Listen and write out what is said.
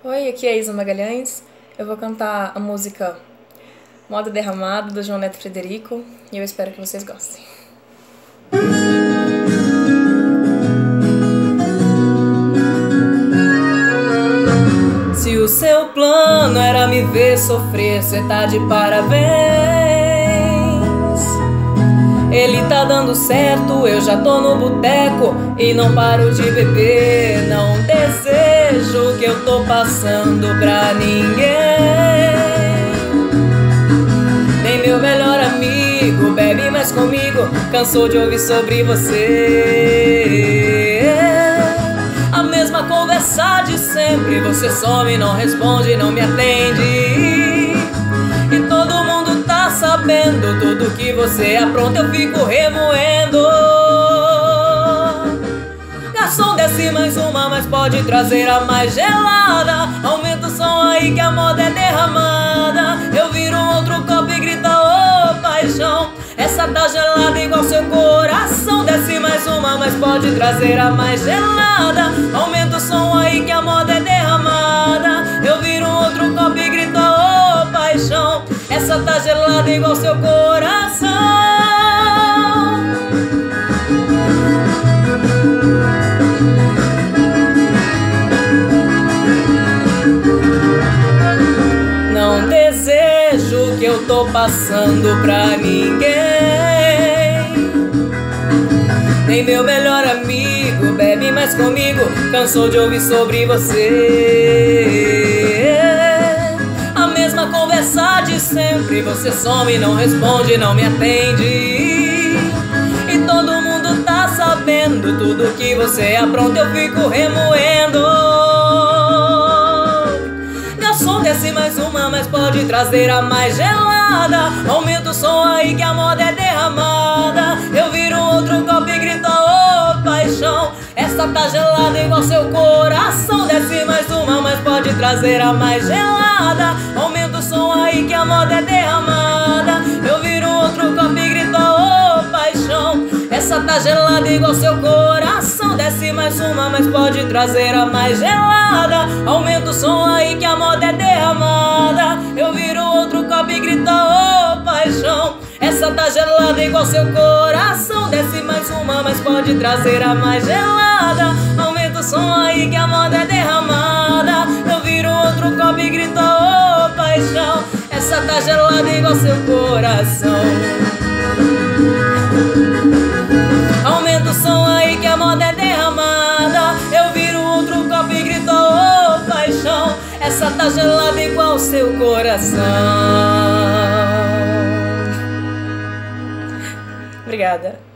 Oi, aqui é a Isa Magalhães. Eu vou cantar a música Moda Derramado, do João Neto Frederico, e eu espero que vocês gostem. Se o seu plano era me ver sofrer, cê tá de parabéns. Ele tá dando certo, eu já tô no boteco e não paro de beber. Não desejo o que eu tô passando pra ninguém. Nem meu melhor amigo bebe mais comigo, cansou de ouvir sobre você. A mesma conversa de sempre, você some, não responde, não me atende. E todo mundo tá sabendo, tudo que você apronta eu fico remoendo. Garçom, desce mais uma, mas pode trazer a mais gelada. Aumenta o som aí que a moda é derramada. Eu viro outro copo e grito, ô paixão, essa tá gelada igual seu coração. Desce mais uma, mas pode trazer a mais gelada. Aumenta o som aí que a moda é derramada. Eu viro outro copo e grito, ô paixão, essa tá gelada igual seu coração. Não desejo o que eu tô passando pra ninguém. Nem meu melhor amigo bebe mais comigo, cansou de ouvir sobre você. A mesma conversa de sempre, você some, não responde, não me atende. E todo mundo tá sabendo, tudo que você apronta eu fico remoendo. Garçom, desce mais uma, mas pode trazer a mais gelada. Aumenta o som aí que a moda é derramada. Eu viro outro copo e grito, ô paixão, essa tá gelada igual seu coração. Desce mais uma, mas pode trazer a mais gelada. Aumenta o som aí que a moda é derramada. Eu viro outro copo e grito, ô paixão, essa tá gelada igual seu coração. Desce mais uma, mas pode trazer a mais gelada. Aumenta o som aí que a moda é derramada. Eu viro outro copo e grito, ô paixão, essa tá gelada igual seu coração. Desce mais uma, mas pode trazer a mais gelada. Aumenta o som aí que a moda é derramada. Eu viro outro copo e grito, ô paixão, essa tá gelada igual seu coração. Aumenta o som aí que a moda é derramada. Eu viro outro copo e grito, ô paixão, essa tá gelada igual seu coração. Obrigada.